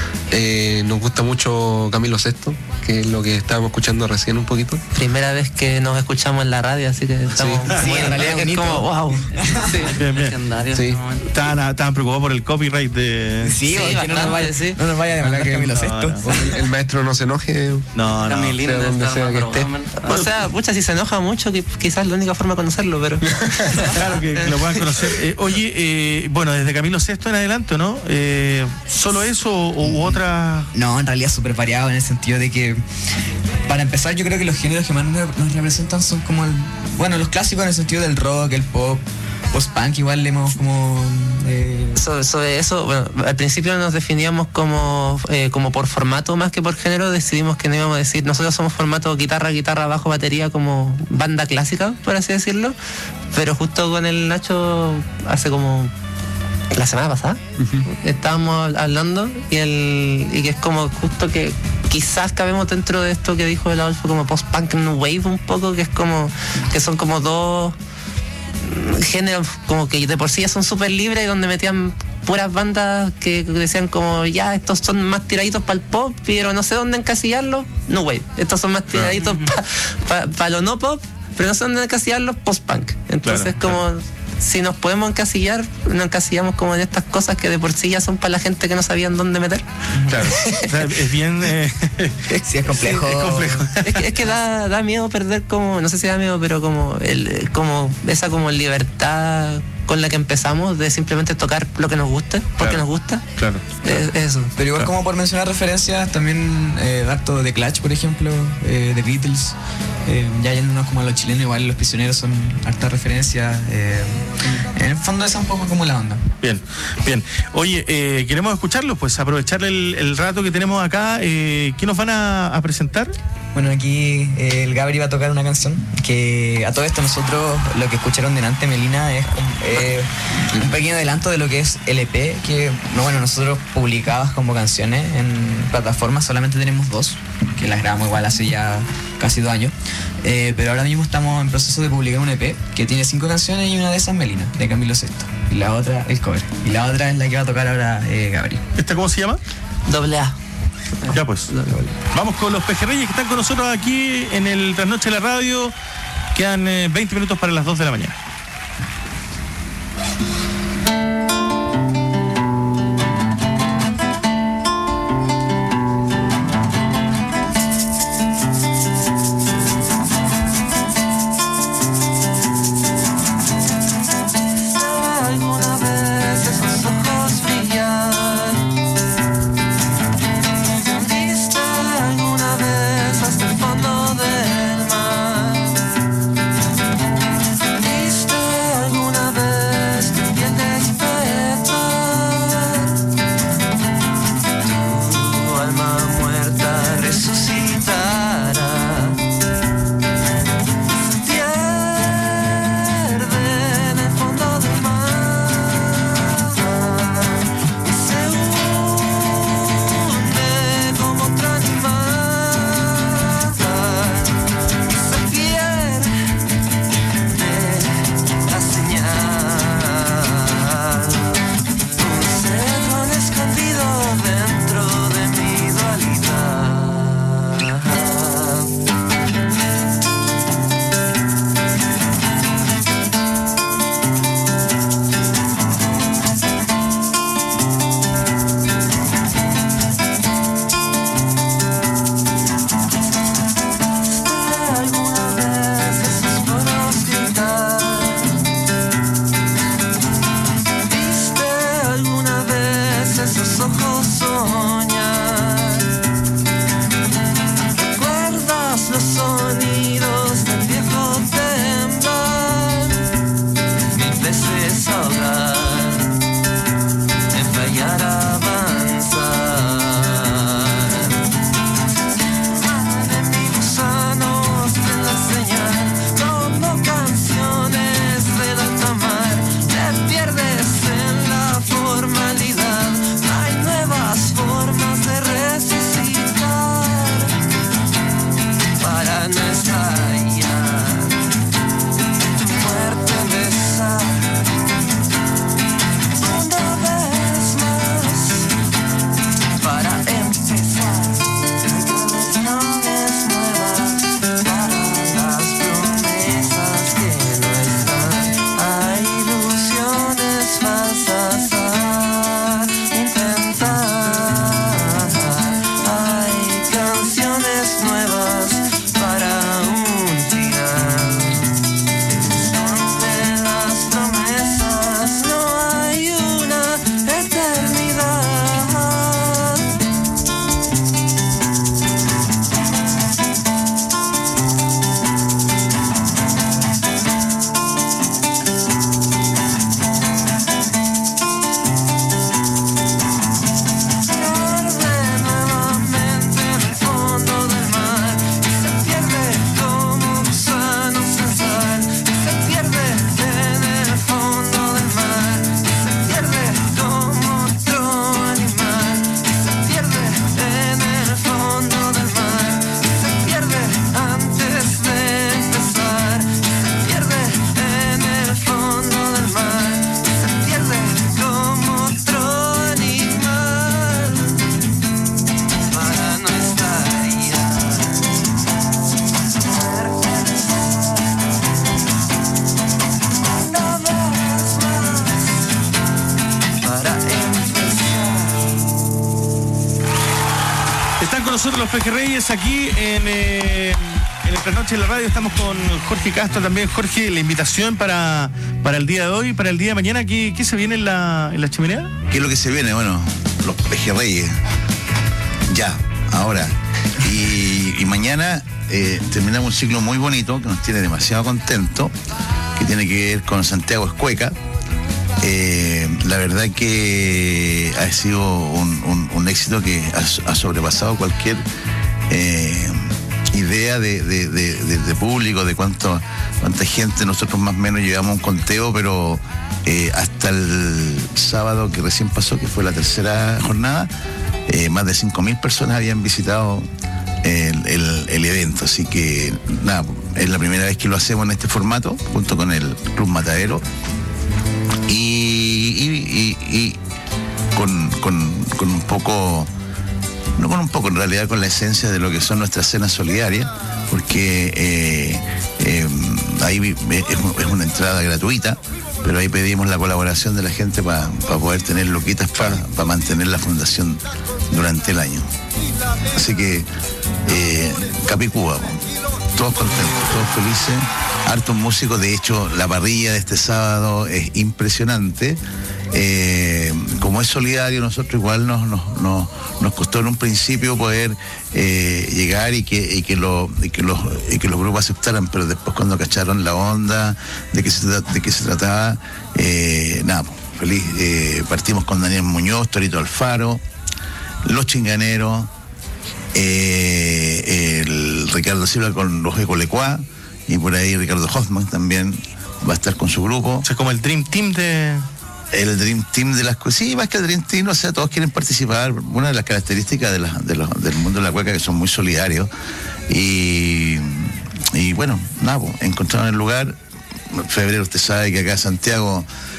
Nos gusta mucho Camilo Sesto, que es lo que estábamos escuchando recién un poquito. Primera vez que nos escuchamos en la radio, así que estamos... Sí, en realidad es como, wow. Sí, bien. legendario. Sí. Estaban preocupados por el copyright de... Sí, que no nos vaya a demandar Camilo Sesto. El maestro no se enoje. No. Camilín sea donde sea que esté. O sea, pucha, si se enoja mucho, que quizás es la única forma de conocerlo, pero... Claro, que lo puedan conocer. Oye, bueno, desde Camilo Sesto en adelante, ¿no? ¿Solo eso u otra...? No, en realidad súper variado en el sentido de que, para empezar, yo creo que los géneros que más nos representan son como los clásicos en el sentido del rock, el pop, post-punk, igual le hemos como... Sobre eso, bueno, al principio nos definíamos como por formato más que por género. Decidimos que no íbamos a decir, nosotros somos formato guitarra, bajo, batería, como banda clásica, por así decirlo. Pero justo con el Nacho, hace como la semana pasada, estábamos hablando y que es como justo que quizás cabemos dentro de esto que dijo el Adolfo, como post-punk new wave un poco, que es como que son como dos géneros como que de por sí ya son súper libres, y donde metían puras bandas que decían como, ya, estos son más tiraditos para el pop, pero no sé dónde encasillarlos, no wave, estos son más tiraditos para lo no pop, pero no sé dónde encasillarlos, post-punk. Entonces como si nos podemos encasillar, nos encasillamos como en estas cosas que de por sí ya son para la gente que no sabían dónde meter. Claro, o sea, es bien... Sí, es complejo. Sí, es complejo. Es que da miedo perder como, no sé si da miedo, pero como esa como libertad con la que empezamos, de simplemente tocar lo que nos guste, porque nos gusta. Claro. Eso. Pero igual, como por mencionar referencias, también harto de Clash, por ejemplo, de Beatles, ya yéndonos como a los chilenos, igual Los Prisioneros son harta referencia. En el fondo esa es un poco como la onda. Bien. Oye, queremos escucharlos, pues aprovechar el rato que tenemos acá. ¿Qué nos van a presentar? Bueno, aquí el Gabri va a tocar una canción que, a todo esto, nosotros lo que escucharon delante, Melina, es un pequeño adelanto de lo que es el EP, que nosotros publicadas como canciones en plataformas solamente tenemos 2, que las grabamos igual hace ya casi 2 años, pero ahora mismo estamos en proceso de publicar un EP que tiene 5 canciones, y una de esas Melina, de Camilo Sesto, y la otra el cover, y la otra es la que va a tocar ahora Gabri. ¿Esta cómo se llama? AA. Ya pues, vamos con los Pejerreyes que están con nosotros aquí en el Trasnoche de la Radio. Quedan 20 minutos para las 2 de la mañana. Viste nosotros los Pejerreyes aquí en el Trasnoche de la Radio. Estamos con Jorge Castro también. Jorge, la invitación para el día de hoy, para el día de mañana, ¿qué se viene en la chimenea? ¿Qué es lo que se viene? Bueno, los Pejerreyes. Ya, ahora. Y mañana terminamos un ciclo muy bonito que nos tiene demasiado contentos, que tiene que ver con Santiago Escueca. La verdad que ha sido un éxito que ha sobrepasado cualquier idea de público, de cuánta gente. Nosotros más o menos llevamos un conteo, pero hasta el sábado que recién pasó, que fue la tercera jornada, más de 5.000 personas habían visitado el evento. Así que nada, es la primera vez que lo hacemos en este formato, junto con el Club Matadero. Y con un poco, no con un poco, en realidad con la esencia de lo que son nuestras cenas solidarias, porque ahí es una entrada gratuita, pero ahí pedimos la colaboración de la gente para poder tener loquitas para mantener la fundación durante el año. Así que Capicúa, todos contentos, todos felices, hartos músicos. De hecho, la parrilla de este sábado es impresionante. Como es solidario, nosotros igual nos costó en un principio poder llegar y que los grupos aceptaran, pero después cuando cacharon la onda de qué se trataba, nada, feliz. Partimos con Daniel Muñoz, Torito Alfaro, Los Chinganeros, el Ricardo Silva con los Ecolecuá, y por ahí Ricardo Hoffman también va a estar con su grupo. O sea, como el Dream Team el Dream Team de las cosas. Sí, más que el Dream Team, o sea, todos quieren participar. Una de las características del mundo de la cueca, que son muy solidarios. Y bueno, nada, pues, encontraron el lugar. En febrero, usted sabe que acá Santiago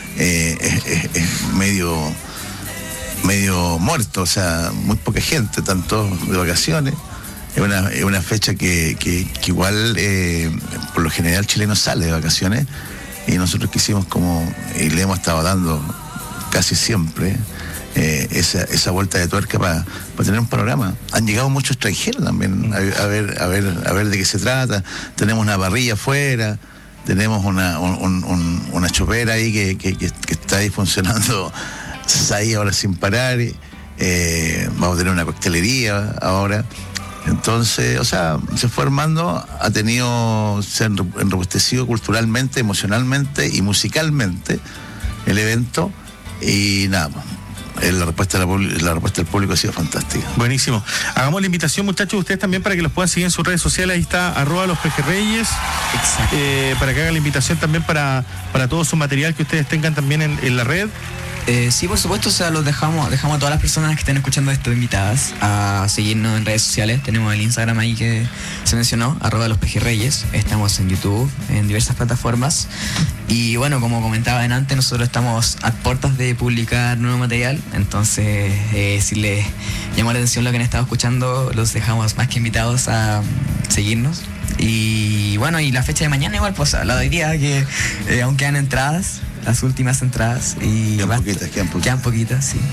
es medio muerto, o sea, muy poca gente, tanto de vacaciones. Es una fecha que igual, por lo general, el chileno sale de vacaciones. Y nosotros quisimos y le hemos estado dando casi siempre esa vuelta de tuerca para tener un panorama. Han llegado muchos extranjeros también a ver de qué se trata. Tenemos una parrilla afuera, tenemos una chopera ahí que está ahí funcionando 6 horas sin parar. Vamos a tener una coctelería ahora. Entonces, o sea, se fue armando, se ha enrobustecido culturalmente, emocionalmente y musicalmente el evento, y nada, la respuesta del público ha sido fantástica. Buenísimo. Hagamos la invitación, muchachos, ustedes también, para que los puedan seguir en sus redes sociales. Ahí está @lospejerreyes, para que hagan la invitación también para todo su material que ustedes tengan también en la red. Sí, por supuesto, o sea, los dejamos a todas las personas que estén escuchando esto invitadas a seguirnos en redes sociales. Tenemos el Instagram ahí que se mencionó, @lospejerreyes. Estamos en YouTube, en diversas plataformas. Y bueno, como comentaba antes, nosotros estamos a puertas de publicar nuevo material. Entonces, si les llamó la atención lo que han estado escuchando, los dejamos más que invitados a seguirnos. Y bueno, y la fecha de mañana igual, pues la de hoy día, que aún quedan entradas, las últimas entradas, y quedan poquitas, sí.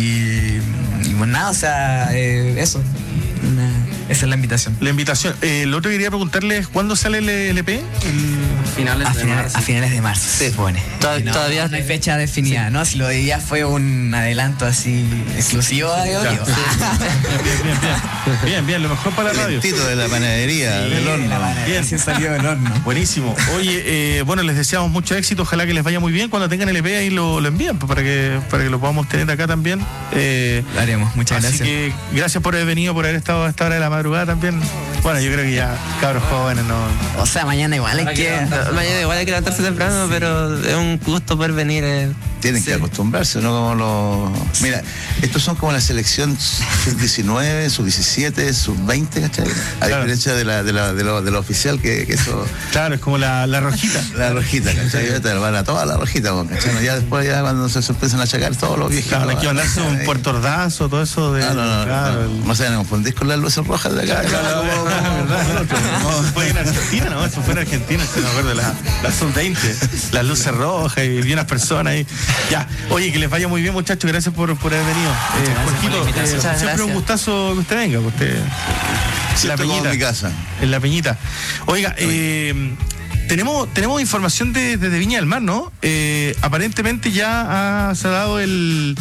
Y bueno, nada, o sea, eso. Esa es la invitación. La invitación. Lo otro que quería preguntarles, ¿cuándo sale el LP? A finales de marzo, se supone. Todavía no hay fecha definida, ¿no? Si lo de día fue un adelanto así exclusivo de audio. Bien, lo mejor para la radio. El de la panadería, del horno. Bien, salió del horno. Buenísimo. Oye, bueno, les deseamos mucho éxito, ojalá que les vaya muy bien. Cuando tengan el LP ahí lo envían, para que lo podamos tener acá también. Lo haremos, muchas gracias. Así que gracias por haber venido, por haber estado a esta hora de la madrugada también. Bueno, yo creo que ya cabros jóvenes no. O sea, mañana igual hay que levantarse temprano, pero es un gusto poder venir. Tienen que acostumbrarse, ¿no? Como los. Mira, estos son como la selección sub-19, sub-17, sub-20, ¿cachai? A diferencia de la oficial, que eso. Claro, es como la rojita. La rojita, ¿cachai? Te van a toda la rojita, ¿cachai? Ya después, cuando se empiezan a achacar todos los viejitos. Claro, hay que mandarse un Puerto Ordazo, todo eso de. No se van a confundir con las luces rojas de acá. Eso fue en Argentina, ¿no? Eso fue en Argentina, si no me acuerdo, la sub-20, las luces rojas y vi unas personas ahí. Ya, oye, que les vaya muy bien, muchachos, gracias por haber venido. Jorgito, siempre un gustazo que usted venga, usted. La Peñita. Mi casa. En La Peñita. Oiga, tenemos información desde Viña del Mar, ¿no? Aparentemente ya se ha dado el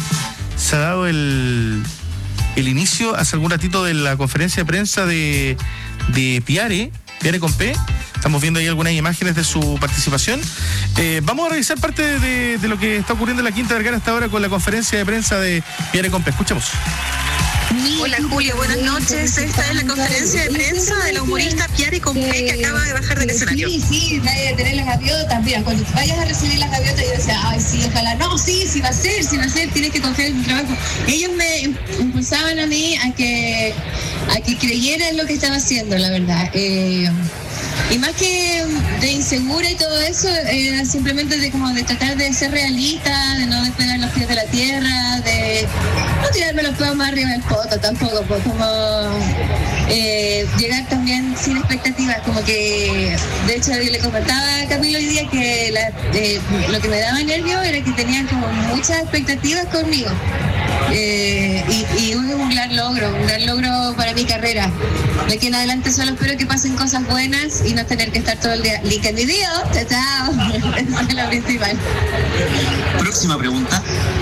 inicio hace algún ratito de la conferencia de prensa de Piare con P. Estamos viendo ahí algunas imágenes de su participación. Vamos a revisar parte de lo que está ocurriendo en la Quinta Vergara hasta ahora con la conferencia de prensa de Piare con P. Escuchemos. Hola Julio, buenas noches. Esta es la conferencia de prensa de la humorista Piare Compé, que acaba de bajar del escenario. Sí, vaya a tener las gaviotas. Mira, cuando vayas a recibir las gaviotas, yo decía, ay, sí, ojalá. No, sí va a ser, tienes que confiar en tu trabajo. Ellos me impulsaban a mí a que creyera en lo que estaba haciendo, la verdad. Y más que de insegura y todo eso, era simplemente de tratar de ser realista, de no despegar los pies de la tierra, de no tirarme los pedos más arriba del poto tampoco, pues como llegar también sin expectativas, como que, de hecho, yo le comentaba a Camilo hoy día que lo que me daba nervio era que tenían como muchas expectativas conmigo. Y es un gran logro para mi carrera. De aquí en adelante solo espero que pasen cosas buenas y no tener que estar todo el día link en video. Chao. Esa es la principal. Próxima pregunta.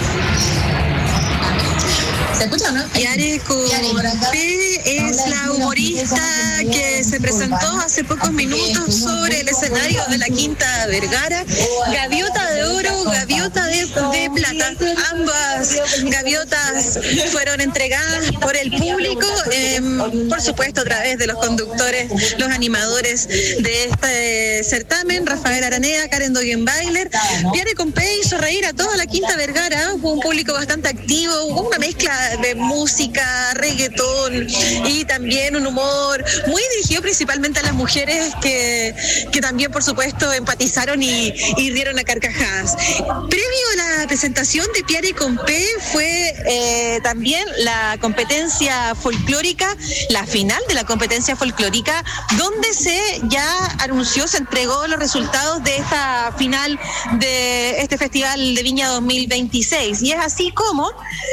¿Se escucha, no? Piare Compé es la humorista que se presentó hace pocos minutos sobre el escenario de la Quinta Vergara. Gaviota de oro, gaviota de plata. Ambas gaviotas fueron entregadas por el público, por supuesto a través de los conductores, los animadores de este certamen, Rafael Araneda, Karen Dogenbailer. Piare Compé hizo reír a toda la Quinta Vergara, hubo un público bastante activo, hubo una mezcla de música, reggaetón y también un humor muy dirigido principalmente a las mujeres que también por supuesto empatizaron y rieron a carcajadas. Previo a la presentación de Piare Compé fue también la competencia folclórica, la final de la competencia folclórica, donde se entregó los resultados de esta final de este Festival de Viña 2026, y es así como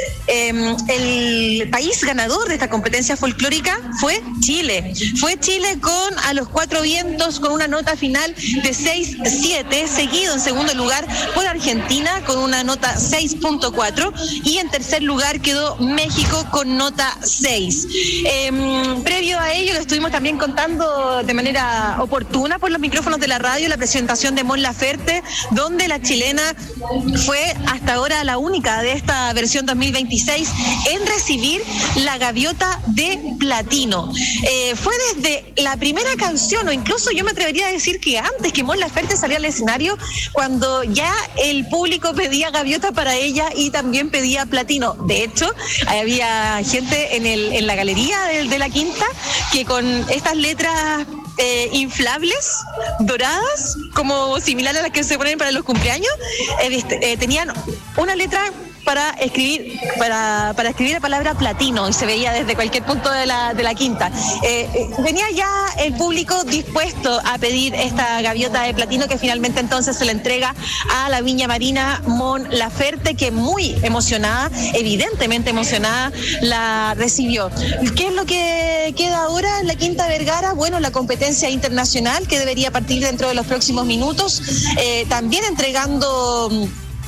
el país ganador de esta competencia folclórica fue Chile. Fue Chile con A los Cuatro Vientos, con una nota final de 6.7, seguido en segundo lugar por Argentina con una nota 6.4, y en tercer lugar quedó México con nota 6. Previo a ello, le estuvimos también contando de manera oportuna por los micrófonos de la radio la presentación de Mon Laferte, donde la chilena fue hasta ahora la única de esta versión 2026 en recibir la gaviota de platino. Fue desde la primera canción, o incluso yo me atrevería a decir que antes que Mon Laferte saliera al escenario, cuando ya el público pedía gaviota para ella y también pedía platino. De hecho, había gente en la galería de la Quinta que con estas letras inflables, doradas, como similar a las que se ponen para los cumpleaños, tenían una letra para escribir la palabra platino, y se veía desde cualquier punto de la Quinta. Venía ya el público dispuesto a pedir esta gaviota de platino, que finalmente entonces se le entrega a la Viña Marina Mon Laferte, que muy emocionada, evidentemente emocionada, la recibió. ¿Qué es lo que queda ahora en la Quinta Vergara? Bueno, la competencia internacional, que debería partir dentro de los próximos minutos, también entregando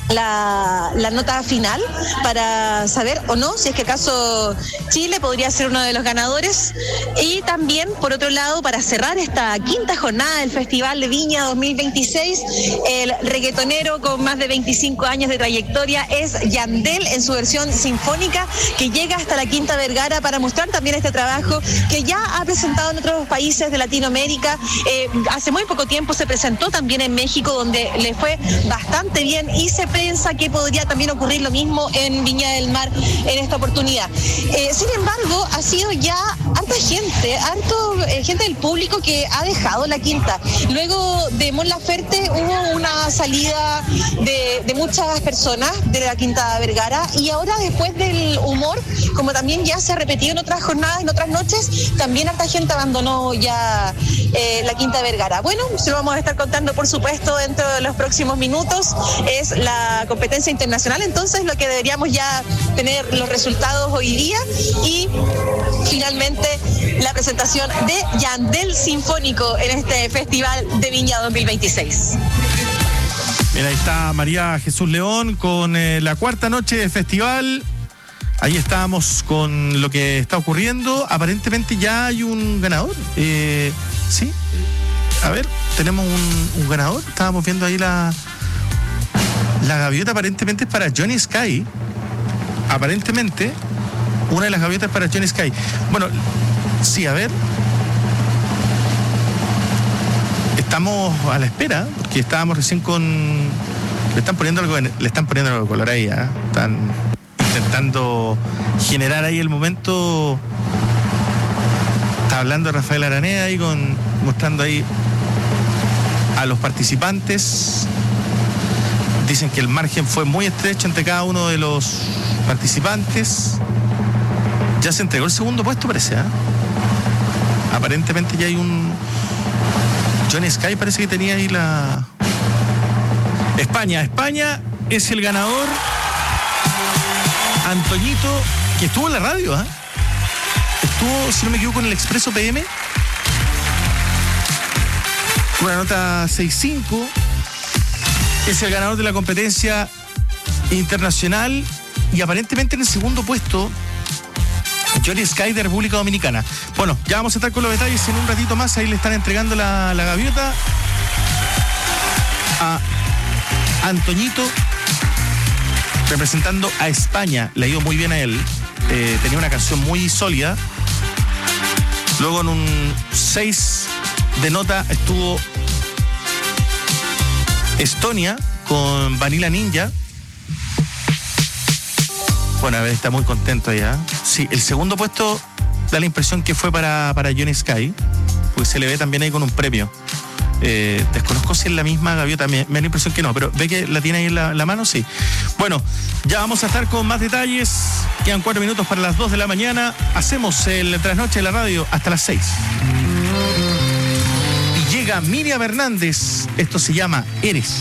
la nota final para saber o no si es que acaso Chile podría ser uno de los ganadores. Y también, por otro lado, para cerrar esta quinta jornada del Festival de Viña 2026, el reggaetonero con más de 25 años de trayectoria es Yandel, en su versión sinfónica, que llega hasta la Quinta Vergara para mostrar también este trabajo que ya ha presentado en otros países de Latinoamérica. Hace muy poco tiempo se presentó también en México, donde le fue bastante bien, y se piensa que podría también ocurrir lo mismo en Viña del Mar en esta oportunidad. Sin embargo, ha sido ya harta gente del público que ha dejado la Quinta. Luego de Mon Laferte hubo una salida de de muchas personas de la Quinta Vergara, y ahora después del humor, como también ya se ha repetido en otras jornadas, en otras noches, también harta gente abandonó ya la Quinta Vergara. Bueno, se lo vamos a estar contando, por supuesto, dentro de los próximos minutos. Es la competencia internacional, entonces lo que deberíamos ya tener los resultados hoy día, y finalmente la presentación de Yandel Sinfónico en este Festival de Viña 2026. Mira, ahí está María Jesús León con la cuarta noche de festival. Ahí estábamos con lo que está ocurriendo. Aparentemente ya hay un ganador. Sí. A ver, tenemos un ganador. Estábamos viendo ahí la gaviota. Aparentemente es para Johnny Sky. Aparentemente, una de las gaviotas es para Johnny Sky. Bueno, sí, a ver. Estamos a la espera, porque estábamos recién con... Le están poniendo algo de color ahí, ¿eh? Están intentando generar ahí el momento. Está hablando Rafael Araneda ahí, mostrando ahí a los participantes. Dicen que el margen fue muy estrecho entre cada uno de los participantes. Ya se entregó el segundo puesto, parece, ¿eh? Aparentemente ya hay un... Johnny Sky parece que tenía ahí la... España es el ganador. Antoñito, que estuvo en la radio, ¿eh? Estuvo, si no me equivoco, en el Expreso PM. Con una nota 6.5. Es el ganador de la competencia internacional. Y aparentemente en el segundo puesto, Johnny Sky de República Dominicana. Bueno, ya vamos a estar con los detalles en un ratito más. Ahí le están entregando la gaviota a Antoñito, representando a España. Le ha ido muy bien a él. Tenía una canción muy sólida. Luego en un 6 de nota estuvo Estonia con Vanilla Ninja. Bueno, a ver, está muy contento allá. Sí, el segundo puesto da la impresión que fue para Johnny Sky, porque se le ve también ahí con un premio. Desconozco si es la misma gaviota, me da la impresión que no, pero ve que la tiene ahí en la mano, sí. Bueno, ya vamos a estar con más detalles. Quedan 4 minutos para las 2 de la mañana. Hacemos el trasnoche de la radio hasta las 6. Y llega Miriam Hernández. Esto se llama Eres.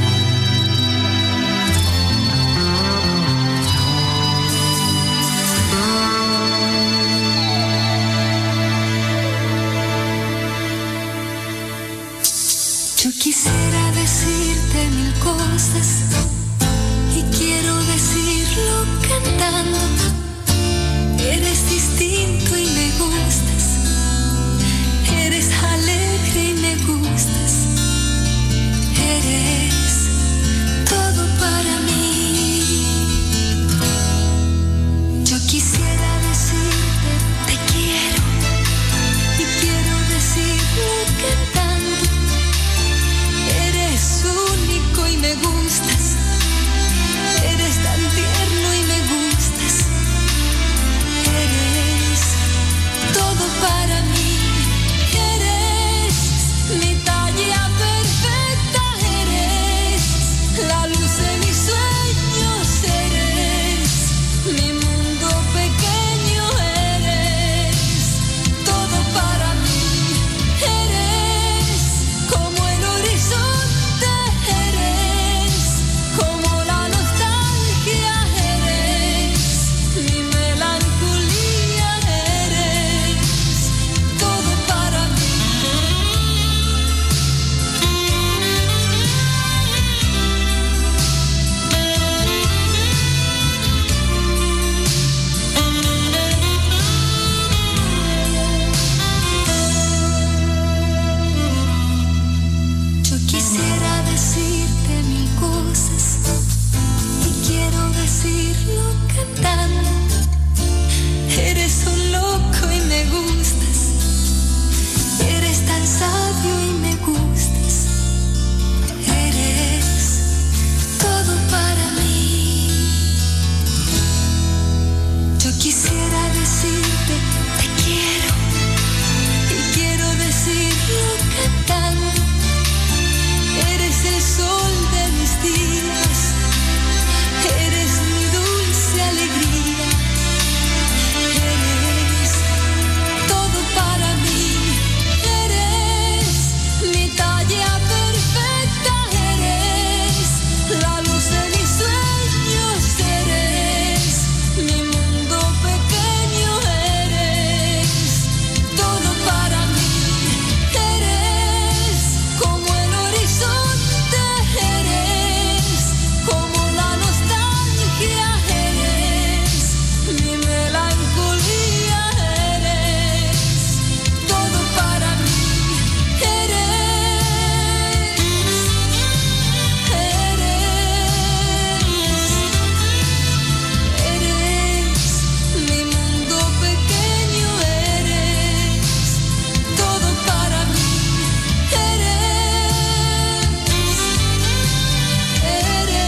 Yo quisiera decirte mil cosas y quiero decirlo cantando. Eres distinto y me gustas, eres alegre y me gustas, eres todo para mí. Yo quisiera decirte te quiero y quiero decirlo cantando. Eres único y me gustas, eres tan tierno y me gustas, eres todo para mí, eres mi talla perfecta, eres la luz de mis sueños, eres mi mundo pequeño, eres todo para mí, eres como el horizonte, eres como la nostalgia, eres mi melancolía, eres todo para mí. Yo quisiera decirte mil cosas y quiero decirlo cantando.